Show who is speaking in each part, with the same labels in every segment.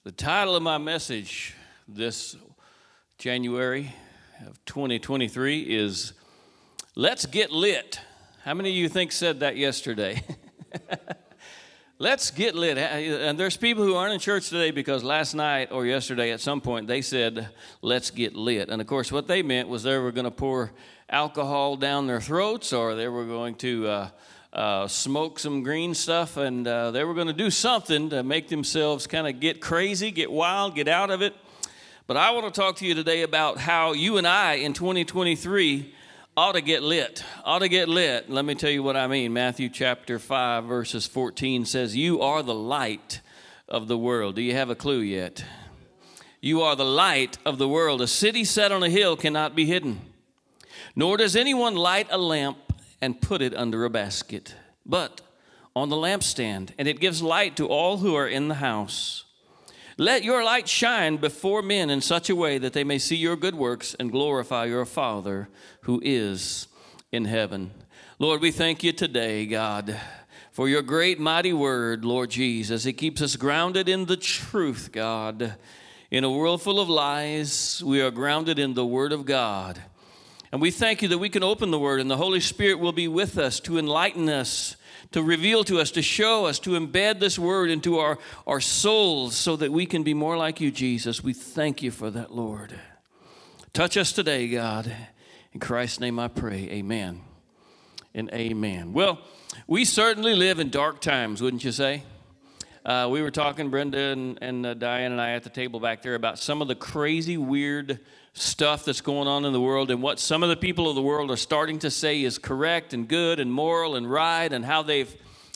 Speaker 1: The title of my message this January of 2023 is Let's Get Lit. How many of you said that yesterday? Let's get lit. And there's people who aren't in church today because last night or yesterday at some point they said, let's get lit. And of course what they meant was they were going to pour alcohol down their throats, or they were going to smoke some green stuff, and they were going to do something to make themselves kind of get crazy, get wild, get out of it. But I want to talk to you today about how you and I in 2023 ought to get lit. Ought to get lit. Let me tell you what I mean. Matthew chapter 5 verses 14 says, you are the light of the world. Do you have a clue yet? You are the light of the world. A city set on a hill cannot be hidden. Nor does anyone light a lamp and put it under a basket, but on the lampstand, and it gives light to all who are in the house. Let your light shine before men in such a way that they may see your good works and glorify your Father who is in heaven. Lord, we thank you today, God, for your great mighty word, Lord Jesus. It keeps us grounded in the truth, God. In a world full of lies, we are grounded in the word of God. And we thank you that we can open the word and the Holy Spirit will be with us to enlighten us, to reveal to us, to show us, to embed this word into our souls so that we can be more like you, Jesus. We thank you for that, Lord. Touch us today, God. In Christ's name I pray, amen and amen. Well, we certainly live in dark times, wouldn't you say? We were talking, Brenda and Diane and I at the table back there, about some of the crazy, weird stuff that's going on in the world and what some of the people of the world are starting to say is correct and good and moral and right, and how they've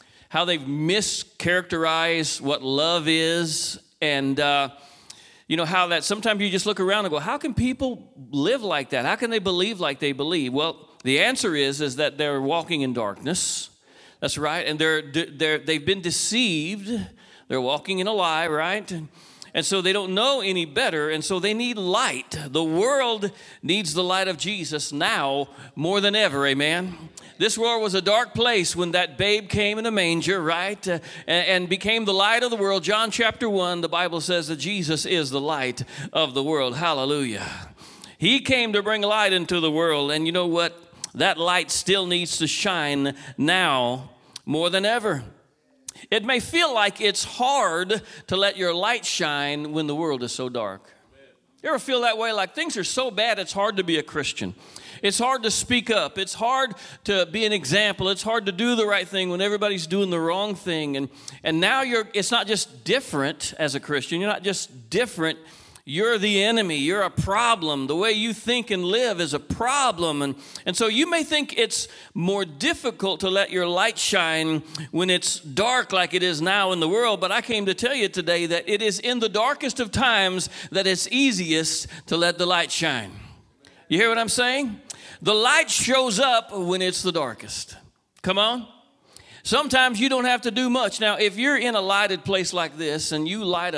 Speaker 1: mischaracterized what love is, and how that sometimes you just look around and go, how can people live like that? How can they believe like they believe? Well, the answer is that they're walking in darkness. That's right, and they've been deceived. They're walking in a lie, right? And so they don't know any better, and so they need light. The world needs the light of Jesus now more than ever, amen? This world was a dark place when that babe came in a manger, right? And became the light of the world. John chapter 1, the Bible says that Jesus is the light of the world. Hallelujah. He came to bring light into the world, and you know what? That light still needs to shine now more than ever. It may feel like it's hard to let your light shine when the world is so dark. You ever feel that way? Like things are so bad, it's hard to be a Christian. It's hard to speak up. It's hard to be an example. It's hard to do the right thing when everybody's doing the wrong thing. And now it's not just different as a Christian. You're not just different. You're the enemy. You're a problem. The way you think and live is a problem. And so you may think it's more difficult to let your light shine when it's dark like it is now in the world. But I came to tell you today that it is in the darkest of times that it's easiest to let the light shine. You hear what I'm saying? The light shows up when it's the darkest. Come on. Sometimes you don't have to do much. Now, if you're in a lighted place like this and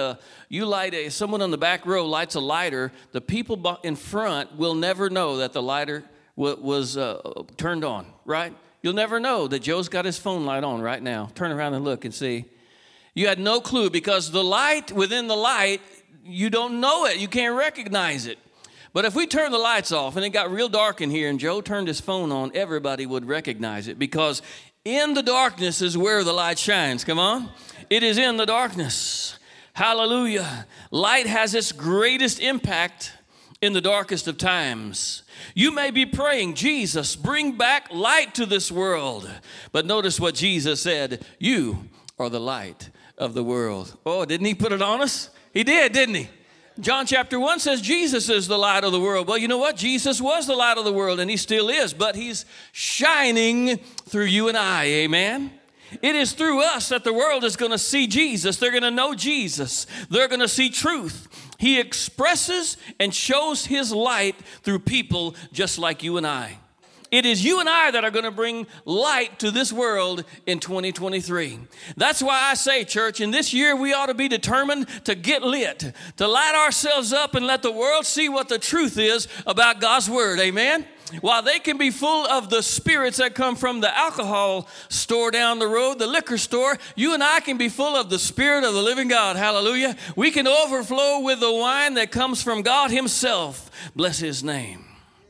Speaker 1: someone on the back row lights a lighter, the people in front will never know that the lighter was turned on, right? You'll never know that Joe's got his phone light on right now. Turn around and look and see. You had no clue because the light within the light, you don't know it. You can't recognize it. But if we turn the lights off and it got real dark in here and Joe turned his phone on, everybody would recognize it because in the darkness is where the light shines. Come on. It is in the darkness. Hallelujah. Light has its greatest impact in the darkest of times. You may be praying, Jesus, bring back light to this world. But notice what Jesus said. You are the light of the world. Oh, didn't he put it on us? He did, didn't he? John chapter 1 says Jesus is the light of the world. Well, you know what? Jesus was the light of the world, and he still is, but he's shining through you and I, amen? It is through us that the world is going to see Jesus. They're going to know Jesus. They're going to see truth. He expresses and shows his light through people just like you and I. It is you and I that are going to bring light to this world in 2023. That's why I say, church, in this year we ought to be determined to get lit, to light ourselves up and let the world see what the truth is about God's word. Amen? While they can be full of the spirits that come from the alcohol store down the road, the liquor store, you and I can be full of the Spirit of the living God. Hallelujah. We can overflow with the wine that comes from God himself. Bless his name.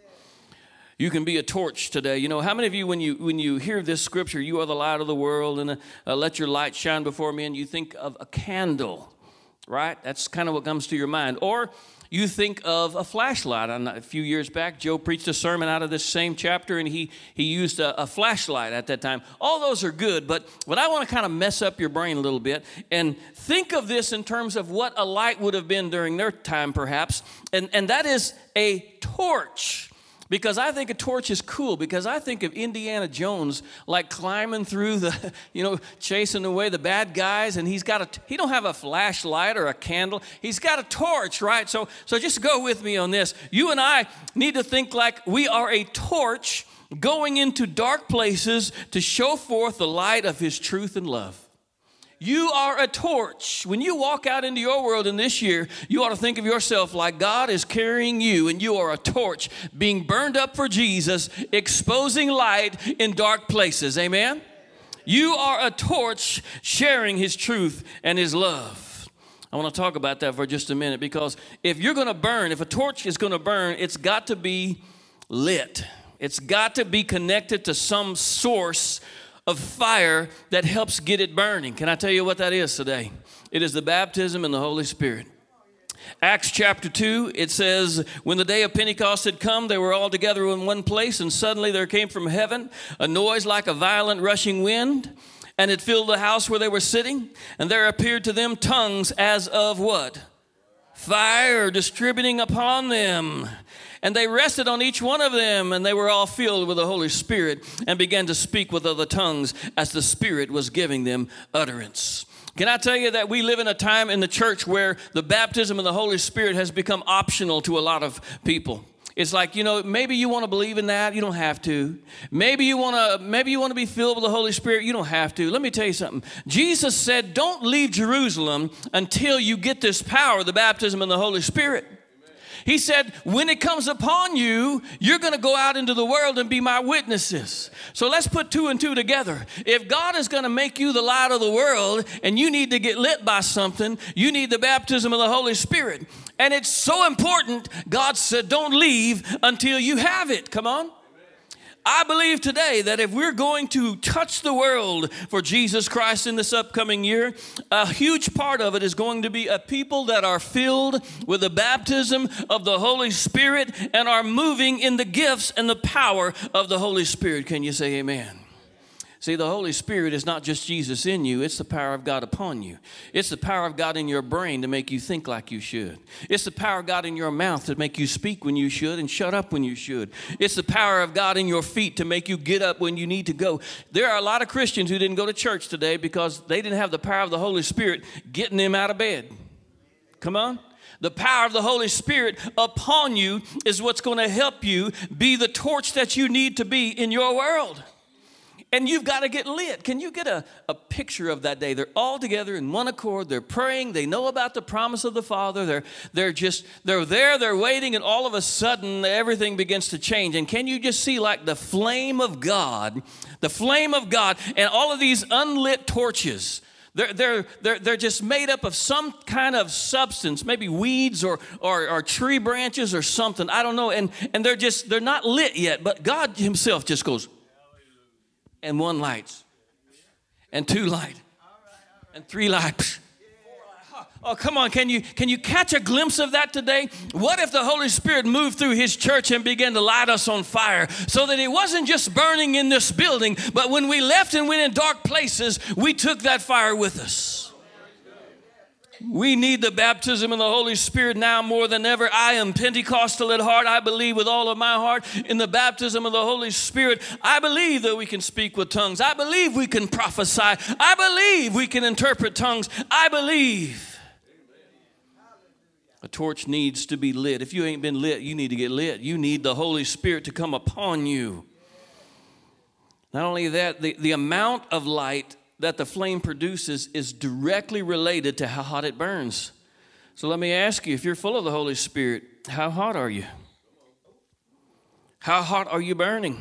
Speaker 1: You can be a torch today. You know, how many of you, when you hear this scripture, you are the light of the world, and let your light shine before me, and you think of a candle, right? That's kind of what comes to your mind. Or you think of a flashlight. A few years back, Joe preached a sermon out of this same chapter, and he used a flashlight at that time. All those are good, but I want to kind of mess up your brain a little bit and think of this in terms of what a light would have been during their time, perhaps, and that is a torch. Because I think a torch is cool, because I think of Indiana Jones like climbing through the, chasing away the bad guys, and he don't have a flashlight or a candle. He's got a torch, right? So just go with me on this. You and I need to think like we are a torch going into dark places to show forth the light of his truth and love. You are a torch. When you walk out into your world in this year, you ought to think of yourself like God is carrying you, and you are a torch being burned up for Jesus, exposing light in dark places. Amen? You are a torch sharing his truth and his love. I want to talk about that for just a minute, because if you're going to burn, if a torch is going to burn, it's got to be lit. It's got to be connected to some source of fire that helps get it burning. Can I tell you what that is today? It is the baptism in the Holy Spirit. Acts chapter 2, it says, when the day of Pentecost had come, they were all together in one place, and suddenly there came from heaven a noise like a violent rushing wind, and it filled the house where they were sitting, and there appeared to them tongues as of what? Fire distributing upon them. And they rested on each one of them, and they were all filled with the Holy Spirit and began to speak with other tongues as the Spirit was giving them utterance. Can I tell you that we live in a time in the church where the baptism of the Holy Spirit has become optional to a lot of people? It's like, maybe you want to believe in that. You don't have to. Maybe you want to be filled with the Holy Spirit. You don't have to. Let me tell you something. Jesus said, don't leave Jerusalem until you get this power, the baptism of the Holy Spirit. He said, when it comes upon you, you're going to go out into the world and be my witnesses. So let's put two and two together. If God is going to make you the light of the world and you need to get lit by something, you need the baptism of the Holy Spirit. And it's so important, God said, don't leave until you have it. Come on. I believe today that if we're going to touch the world for Jesus Christ in this upcoming year, a huge part of it is going to be a people that are filled with the baptism of the Holy Spirit and are moving in the gifts and the power of the Holy Spirit. Can you say amen? See, the Holy Spirit is not just Jesus in you. It's the power of God upon you. It's the power of God in your brain to make you think like you should. It's the power of God in your mouth to make you speak when you should and shut up when you should. It's the power of God in your feet to make you get up when you need to go. There are a lot of Christians who didn't go to church today because they didn't have the power of the Holy Spirit getting them out of bed. Come on. The power of the Holy Spirit upon you is what's going to help you be the torch that you need to be in your world. And you've got to get lit. Can you get a picture of that day? They're all together in one accord. They're praying. They know about the promise of the Father. They're there, they're waiting, and all of a sudden everything begins to change. And can you just see like the flame of God, and all of these unlit torches? They're just made up of some kind of substance, maybe weeds or tree branches or something. I don't know. And they're not lit yet, but God himself just goes, and one lights, and two light, and three lights. Oh, come on, can you catch a glimpse of that today? What if the Holy Spirit moved through his church and began to light us on fire so that it wasn't just burning in this building, but when we left and went in dark places, we took that fire with us. We need the baptism of the Holy Spirit now more than ever. I am Pentecostal at heart. I believe with all of my heart in the baptism of the Holy Spirit. I believe that we can speak with tongues. I believe we can prophesy. I believe we can interpret tongues. I believe. A torch needs to be lit. If you ain't been lit, you need to get lit. You need the Holy Spirit to come upon you. Not only that, the amount of light that the flame produces is directly related to how hot it burns. So let me ask you, if you're full of the Holy Spirit, how hot are you? How hot are you burning?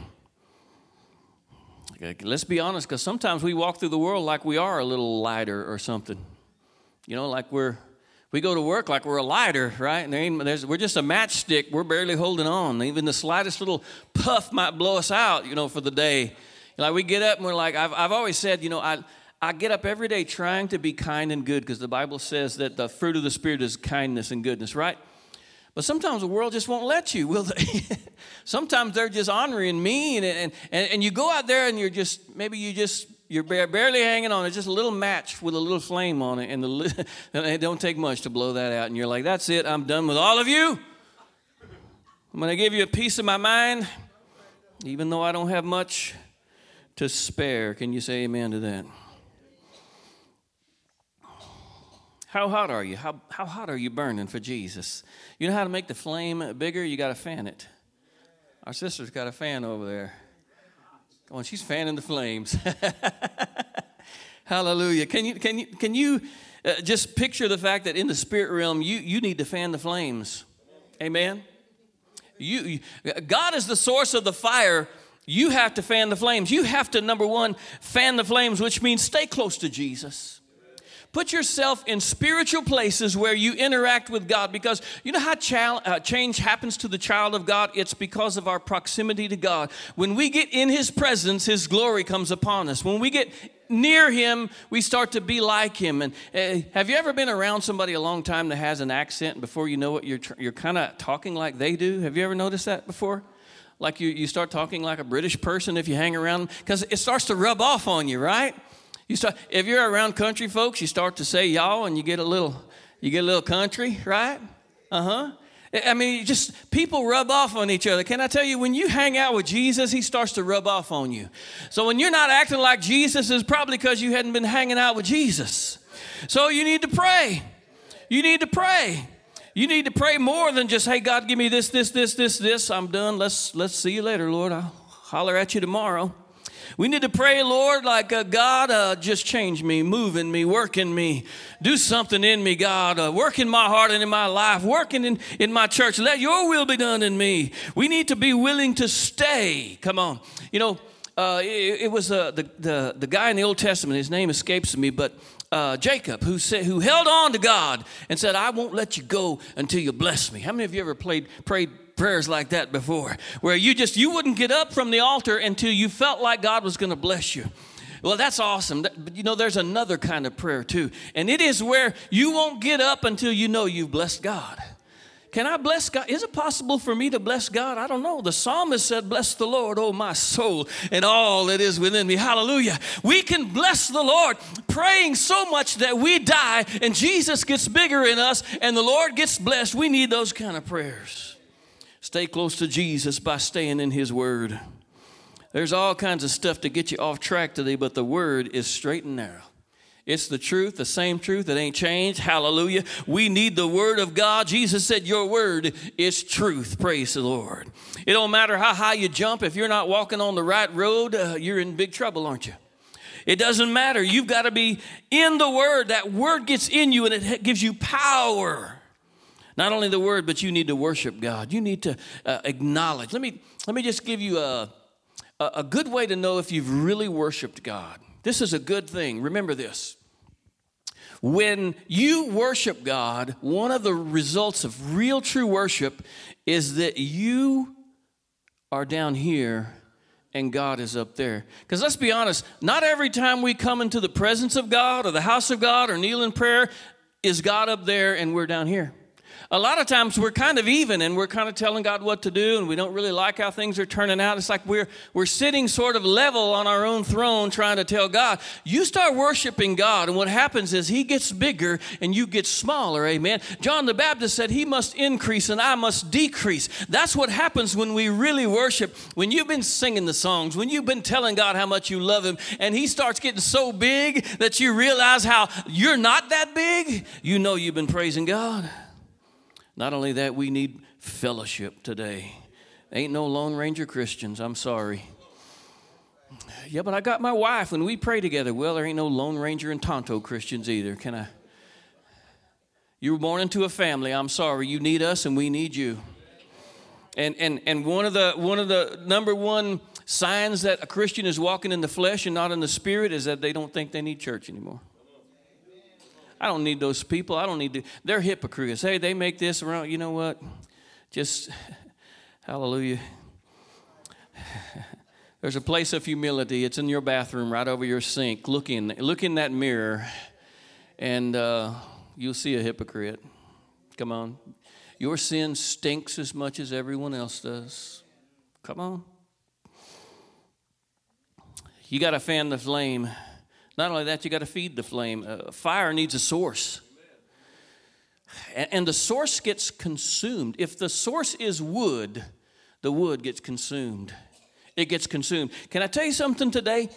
Speaker 1: Let's be honest, because sometimes we walk through the world like we are a little lighter or something. You know, like we go to work like we're a lighter, right? And we're just a matchstick. We're barely holding on. Even the slightest little puff might blow us out, you know, for the day. Like we get up and we're like, I've always said, you know, I get up every day trying to be kind and good, because the Bible says that the fruit of the Spirit is kindness and goodness, right? But sometimes the world just won't let you, will they? Sometimes they're just ornery, mean, and you go out there and you're barely hanging on. It's just a little match with a little flame on it, and it don't take much to blow that out. And you're like, that's it, I'm done with all of you. I'm going to give you a piece of my mind, even though I don't have much to spare. Can you say amen to that? How hot are you? How hot are you burning for Jesus? You know how to make the flame bigger? You got to fan it. Our sister's got a fan over there. Come on, she's fanning the flames. Hallelujah. Can you just picture the fact that in the spirit realm, you need to fan the flames? Amen. God is the source of the fire. You have to fan the flames. You have to, number one, fan the flames, which means stay close to Jesus. Put yourself in spiritual places where you interact with God, because you know how change happens to the child of God? It's because of our proximity to God. When we get in His presence, His glory comes upon us. When we get near Him, we start to be like Him. And have you ever been around somebody a long time that has an accent? Before you know it, you're kind of talking like they do. Have you ever noticed that before? Like you start talking like a British person if you hang around, because it starts to rub off on you, right? If you're around country folks, you start to say y'all, and you get a little country, right? I mean, just people rub off on each other. Can I tell you, when you hang out with Jesus, He starts to rub off on you. So when you're not acting like Jesus, it's probably because you hadn't been hanging out with Jesus. So you need to pray. You need to pray. You need to pray more than just, hey, God, give me this. I'm done. Let's see you later, Lord. I'll holler at you tomorrow. We need to pray, Lord, like, God, just change me, move in me, work in me, do something in me, God, work in my heart and in my life, working in my church. Let your will be done in me. We need to be willing to stay. Come on. You know, it was the guy in the Old Testament, his name escapes me, but Jacob, who held on to God and said, I won't let you go until you bless me. How many of you ever prayed prayers like that before, where you wouldn't get up from the altar until you felt like God was going to bless you? Well, that's awesome. But you know, there's another kind of prayer too, and it is where you won't get up until you know you've blessed God. Can I bless God? Is it possible for me to bless God? I don't know. The psalmist said, bless the Lord, oh my soul, and all that is within me. Hallelujah. We can bless the Lord praying so much that we die and Jesus gets bigger in us and the Lord gets blessed. We need those kind of prayers. Stay close to Jesus by staying in His Word. There's all kinds of stuff to get you off track today, but the Word is straight and narrow. It's the truth, the same truth. It ain't changed. Hallelujah. We need the Word of God. Jesus said, your Word is truth. Praise the Lord. It don't matter how high you jump. If you're not walking on the right road, you're in big trouble, aren't you? It doesn't matter. You've got to be in the Word. That Word gets in you and it gives you power. Not only the Word, but you need to worship God. You need to acknowledge. Let me just give you a good way to know if you've really worshiped God. This is a good thing. Remember this. When you worship God, one of the results of real true worship is that you are down here and God is up there. Because let's be honest, not every time we come into the presence of God or the house of God or kneel in prayer is God up there and we're down here. A lot of times we're kind of even and we're kind of telling God what to do and we don't really like how things are turning out. It's like we're sitting sort of level on our own throne trying to tell God. You start worshiping God and what happens is He gets bigger and you get smaller, amen. John the Baptist said He must increase and I must decrease. That's what happens when we really worship. When you've been singing the songs, when you've been telling God how much you love Him and He starts getting so big that you realize how you're not that big, you know you've been praising God. Not only that, we need fellowship today. Ain't no Lone Ranger Christians, I'm sorry. Yeah, but I got my wife and we pray together. Well, there ain't no Lone Ranger and Tonto Christians either. Can I? You were born into a family, I'm sorry. You need us and we need you. And one of the number one signs that a Christian is walking in the flesh and not in the spirit is that they don't think they need church anymore. I don't need those people. I don't need to. They're hypocrites. Hey, they make this around. You know what? Just, hallelujah. There's a place of humility. It's in your bathroom right over your sink. Look in that mirror and you'll see a hypocrite. Come on. Your sin stinks as much as everyone else does. Come on. You got to fan the flame. Not only that, you got to feed the flame. Fire needs a source. And the source gets consumed. If the source is wood, the wood gets consumed. It gets consumed. Can I tell you something today?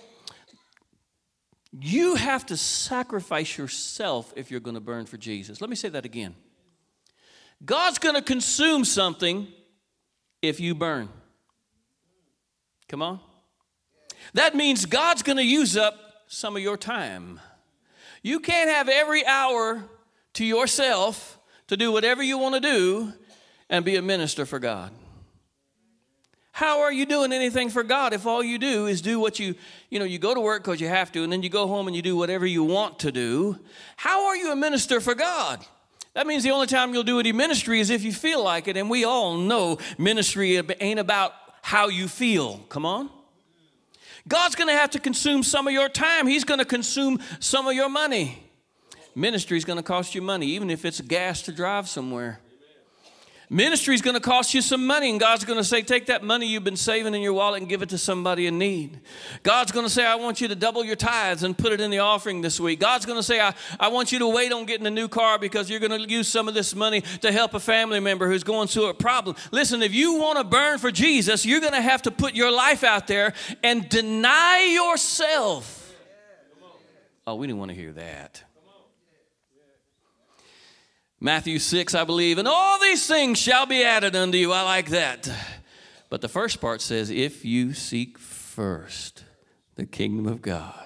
Speaker 1: You have to sacrifice yourself if you're going to burn for Jesus. Let me say that again. God's going to consume something if you burn. Come on. That means God's going to use up some of your time. You can't have every hour to yourself to do whatever you want to do and be a minister for God. How are you doing anything for God if all you do is do what you go to work because you have to, and then you go home and you do whatever you want to do? How are you a minister for God? That means the only time you'll do any ministry is if you feel like it, and we all know ministry ain't about how you feel. Come on. God's going to have to consume some of your time. He's going to consume some of your money. Ministry is going to cost you money, even if it's gas to drive somewhere. Ministry is going to cost you some money, and God's going to say, take that money you've been saving in your wallet and give it to somebody in need. God's going to say, I want you to double your tithes and put it in the offering this week. God's going to say, I want you to wait on getting a new car because you're going to use some of this money to help a family member who's going through a problem. Listen, if you want to burn for Jesus, you're going to have to put your life out there and deny yourself. Oh, we didn't want to hear that. Matthew 6, I believe, and all these things shall be added unto you. I like that. But the first part says, if you seek first the kingdom of God,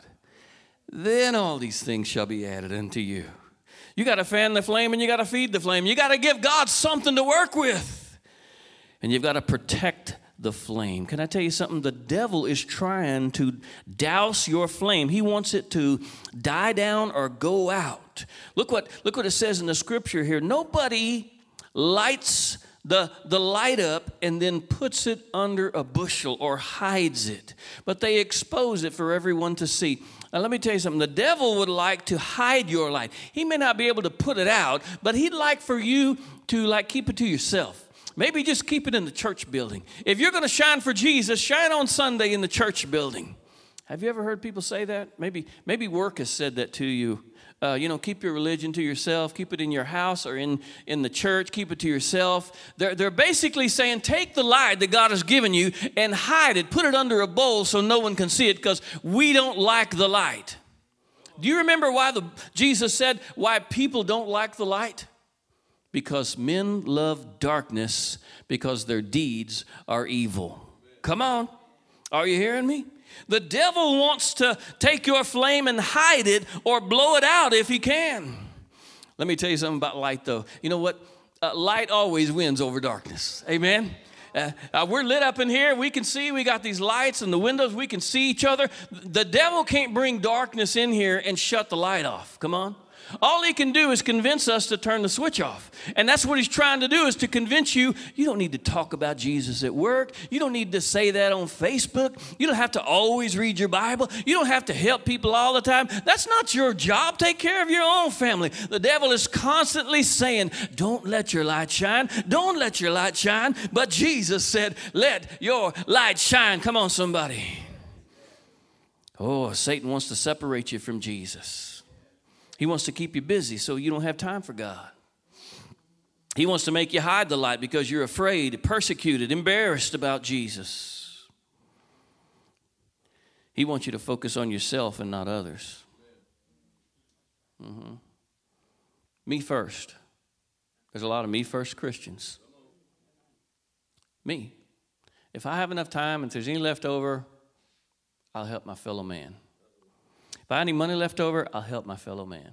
Speaker 1: then all these things shall be added unto you. You got to fan the flame and you got to feed the flame. You got to give God something to work with. And you've got to protect the flame. Can I tell you something? The devil is trying to douse your flame. He wants it to die down or go out. Look what it says in the scripture here. Nobody lights the light up and then puts it under a bushel or hides it, but they expose it for everyone to see. Now, let me tell you something. The devil would like to hide your light. He may not be able to put it out, but he'd like for you to keep it to yourself. Maybe just keep it in the church building. If you're going to shine for Jesus, shine on Sunday in the church building. Have you ever heard people say that? Maybe work has said that to you. Keep your religion to yourself. Keep it in your house or in the church. Keep it to yourself. They're basically saying, take the light that God has given you and hide it. Put it under a bowl so no one can see it because we don't like the light. Do you remember why Jesus said why people don't like the light? Because men love darkness because their deeds are evil. Come on. Are you hearing me? The devil wants to take your flame and hide it or blow it out if he can. Let me tell you something about light, though. You know what? Light always wins over darkness. Amen? We're lit up in here. We can see. We got these lights in the windows. We can see each other. The devil can't bring darkness in here and shut the light off. Come on. All he can do is convince us to turn the switch off. And that's what he's trying to do, is to convince you, you don't need to talk about Jesus at work. You don't need to say that on Facebook. You don't have to always read your Bible. You don't have to help people all the time. That's not your job. Take care of your own family. The devil is constantly saying, don't let your light shine. Don't let your light shine. But Jesus said, let your light shine. Come on, somebody. Oh, Satan wants to separate you from Jesus. He wants to keep you busy so you don't have time for God. He wants to make you hide the light because you're afraid, persecuted, embarrassed about Jesus. He wants you to focus on yourself and not others. Mm-hmm. Me first. There's a lot of me first Christians. Me. If I have enough time and if there's any left over, I'll help my fellow man. If I have any money left over, I'll help my fellow man.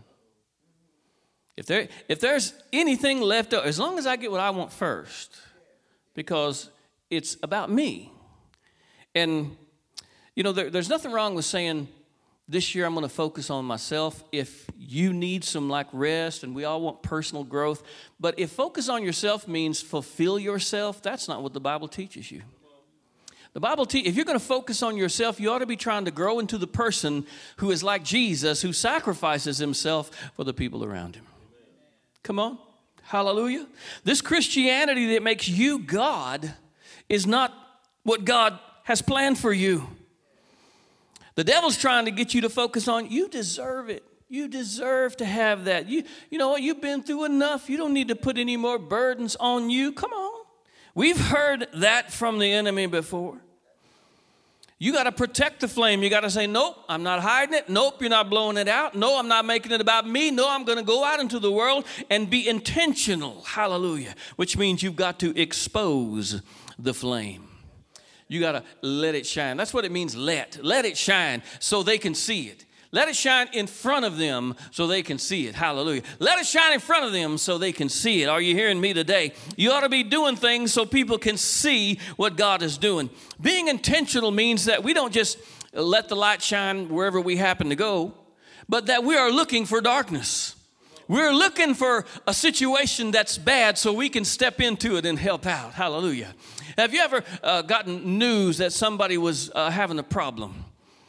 Speaker 1: If there's anything left over, as long as I get what I want first, because it's about me. And, you know, there's nothing wrong with saying, this year I'm going to focus on myself. If you need some like rest, and we all want personal growth, but if focus on yourself means fulfill yourself, that's not what the Bible teaches you. The Bible if you're going to focus on yourself, you ought to be trying to grow into the person who is like Jesus, who sacrifices himself for the people around him. Come on. Hallelujah. This Christianity that makes you God is not what God has planned for you. The devil's trying to get you to focus on, you deserve it. You deserve to have that. You know what? You've been through enough. You don't need to put any more burdens on you. Come on. We've heard that from the enemy before. You got to protect the flame. You got to say, nope, I'm not hiding it. Nope, you're not blowing it out. No, I'm not making it about me. No, I'm going to go out into the world and be intentional. Hallelujah. Which means you've got to expose the flame. You got to let it shine. That's what it means, let it shine so they can see it. Let it shine in front of them so they can see it. Hallelujah. Let it shine in front of them so they can see it. Are you hearing me today? You ought to be doing things so people can see what God is doing. Being intentional means that we don't just let the light shine wherever we happen to go, but that we are looking for darkness. We're looking for a situation that's bad so we can step into it and help out. Hallelujah. Have you ever gotten news that somebody was having a problem?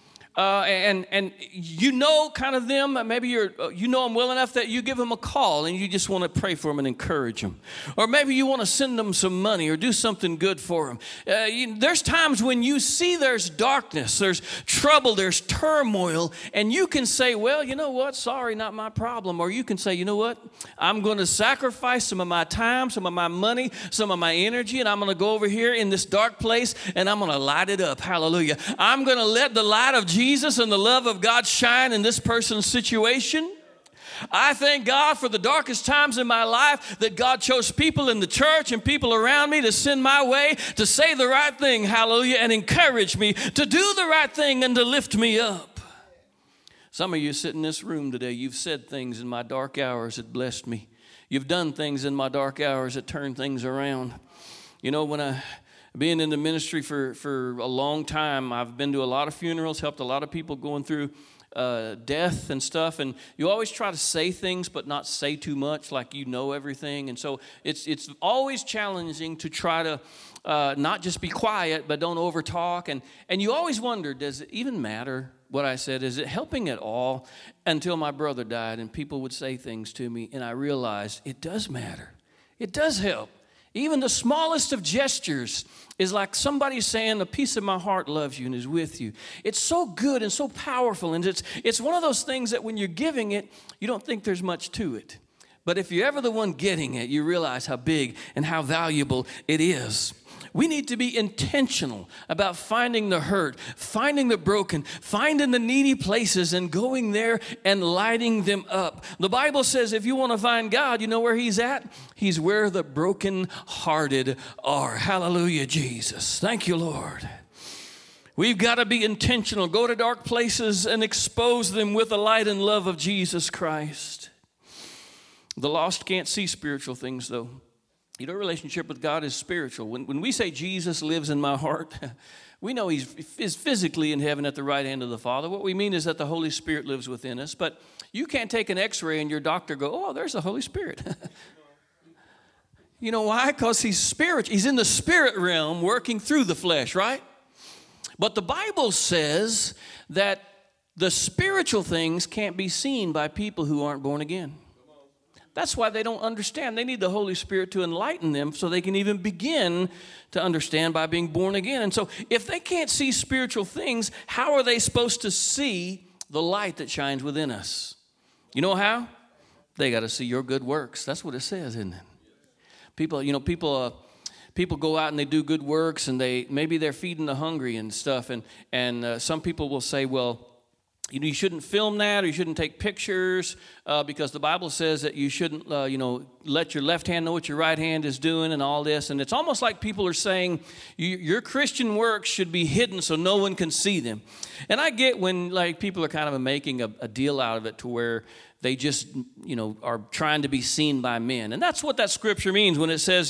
Speaker 1: And you know kind of them, maybe you know them well enough that you give them a call and you just want to pray for them and encourage them. Or maybe you want to send them some money or do something good for them. There's times when you see there's darkness, there's trouble, there's turmoil, and you can say, well, you know what, sorry, not my problem. Or you can say, you know what, I'm going to sacrifice some of my time, some of my money, some of my energy, and I'm going to go over here in this dark place and I'm going to light it up. Hallelujah. I'm going to let the light of Jesus and the love of God shine in this person's situation. I thank God for the darkest times in my life that God chose people in the church and people around me to send my way to say the right thing, hallelujah, and encourage me to do the right thing and to lift me up. Some of you sit in this room today, you've said things in my dark hours that blessed me. You've done things in my dark hours that turned things around. You know, when being in the ministry for a long time, I've been to a lot of funerals, helped a lot of people going through death and stuff, and you always try to say things but not say too much like you know everything, and so it's always challenging to try to not just be quiet but don't overtalk, and you always wonder, does it even matter what I said? Is it helping at all? Until my brother died and people would say things to me, and I realized it does matter. It does help. Even the smallest of gestures is like somebody saying, a piece of my heart loves you and is with you. It's so good and so powerful. And it's one of those things that when you're giving it, you don't think there's much to it. But if you're ever the one getting it, you realize how big and how valuable it is. We need to be intentional about finding the hurt, finding the broken, finding the needy places and going there and lighting them up. The Bible says if you want to find God, you know where he's at? He's where the brokenhearted are. Hallelujah, Jesus. Thank you, Lord. We've got to be intentional. Go to dark places and expose them with the light and love of Jesus Christ. The lost can't see spiritual things, though. You know, relationship with God is spiritual. When we say Jesus lives in my heart, we know he's physically in heaven at the right hand of the Father. What we mean is that the Holy Spirit lives within us. But you can't take an x-ray and your doctor go, oh, there's the Holy Spirit. You know why? Because he's spiritual. He's in the spirit realm working through the flesh, right? But the Bible says that the spiritual things can't be seen by people who aren't born again. That's why they don't understand. They need the Holy Spirit to enlighten them so they can even begin to understand by being born again. And so if they can't see spiritual things, how are they supposed to see the light that shines within us? You know how? They got to see your good works. That's what it says, isn't it? People go out and they do good works, and maybe they're feeding the hungry and stuff. And some people will say, well, you shouldn't film that, or you shouldn't take pictures because the Bible says that you shouldn't, let your left hand know what your right hand is doing and all this. And it's almost like people are saying your Christian works should be hidden so no one can see them. And I get when people are kind of making a deal out of it to where They just, are trying to be seen by men. And that's what that scripture means when it says,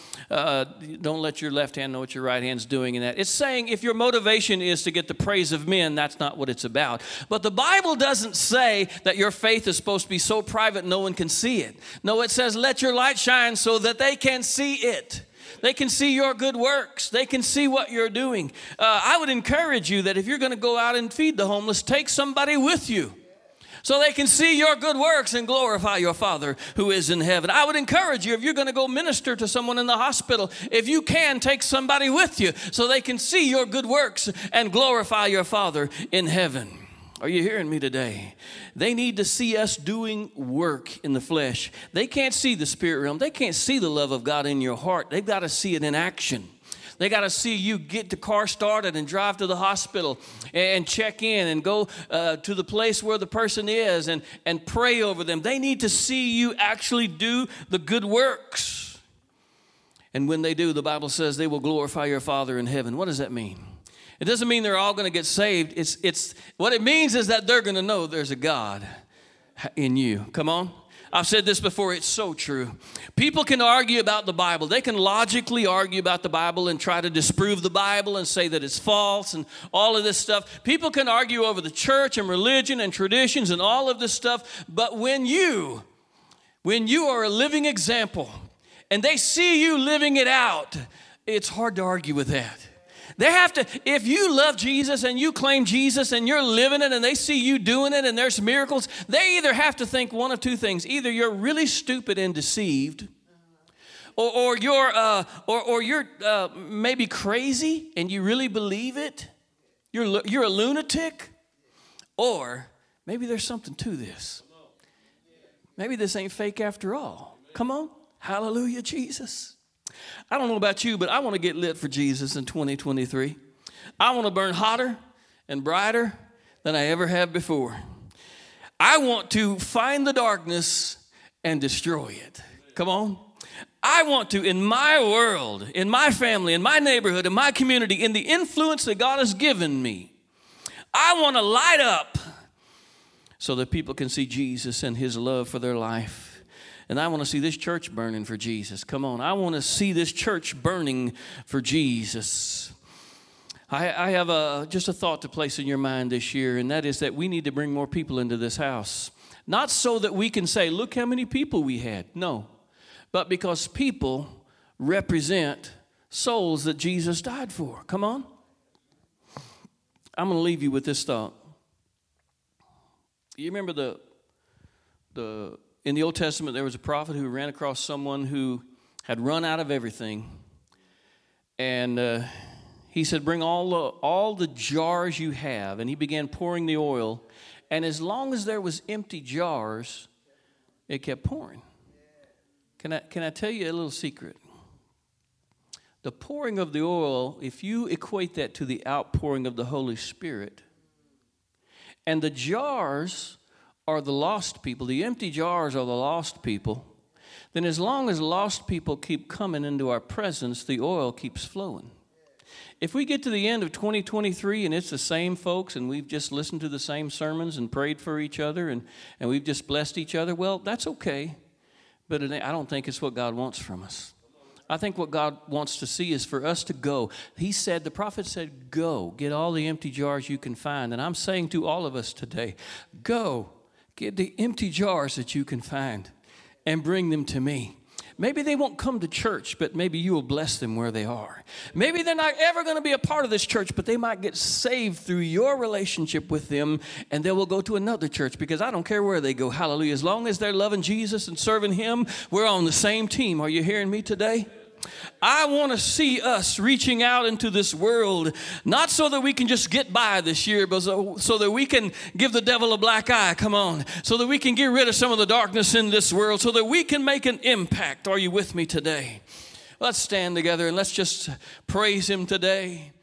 Speaker 1: don't let your left hand know what your right hand's doing in that. It's saying if your motivation is to get the praise of men, that's not what it's about. But the Bible doesn't say that your faith is supposed to be so private no one can see it. No, it says let your light shine so that they can see it. They can see your good works. They can see what you're doing. I would encourage you that if you're going to go out and feed the homeless, take somebody with you, so they can see your good works and glorify your Father who is in heaven. I would encourage you, if you're going to go minister to someone in the hospital, if you can, take somebody with you so they can see your good works and glorify your Father in heaven. Are you hearing me today? They need to see us doing work in the flesh. They can't see the spirit realm. They can't see the love of God in your heart. They've got to see it in action. They got to see you get the car started and drive to the hospital and check in and go to the place where the person is and pray over them. They need to see you actually do the good works. And when they do, the Bible says they will glorify your Father in heaven. What does that mean? It doesn't mean they're all going to get saved. It's what it means is that they're going to know there's a God in you. Come on. I've said this before, it's so true. People can argue about the Bible. They can logically argue about the Bible and try to disprove the Bible and say that it's false and all of this stuff. People can argue over the church and religion and traditions and all of this stuff. But when you are a living example and they see you living it out, it's hard to argue with that. They have to, if you love Jesus and you claim Jesus and you're living it and they see you doing it and there's miracles, they either have to think one of two things. Either you're really stupid and deceived, or you're maybe crazy and you really believe it. You're a lunatic, or maybe there's something to this. Maybe this ain't fake after all. Come on. Hallelujah, Jesus. I don't know about you, but I want to get lit for Jesus in 2023. I want to burn hotter and brighter than I ever have before. I want to find the darkness and destroy it. Come on. I want to, in my world, in my family, in my neighborhood, in my community, in the influence that God has given me, I want to light up so that people can see Jesus and his love for their life. And I want to see this church burning for Jesus. Come on. I want to see this church burning for Jesus. I have just a thought to place in your mind this year, and that is that we need to bring more people into this house. Not so that we can say, look how many people we had. No. But because people represent souls that Jesus died for. Come on. I'm going to leave you with this thought. You remember in the Old Testament, there was a prophet who ran across someone who had run out of everything. And he said, bring all the jars you have. And he began pouring the oil. And as long as there was empty jars, it kept pouring. Can I tell you a little secret? The pouring of the oil, if you equate that to the outpouring of the Holy Spirit, and the jars are the lost people, the empty jars are the lost people, then as long as lost people keep coming into our presence, the oil keeps flowing. If we get to the end of 2023 and it's the same folks and we've just listened to the same sermons and prayed for each other and we've just blessed each other, well, that's okay. But I don't think it's what God wants from us. I think what God wants to see is for us to go. He said, the prophet said, go, get all the empty jars you can find. And I'm saying to all of us today, go, get the empty jars that you can find and bring them to me. Maybe they won't come to church, but maybe you will bless them where they are. Maybe they're not ever going to be a part of this church, but they might get saved through your relationship with them, and they will go to another church, because I don't care where they go. Hallelujah. As long as they're loving Jesus and serving him, we're on the same team. Are you hearing me today? I want to see us reaching out into this world, not so that we can just get by this year, but so that we can give the devil a black eye, come on, so that we can get rid of some of the darkness in this world, so that we can make an impact. Are you with me today? Let's stand together and let's just praise him today.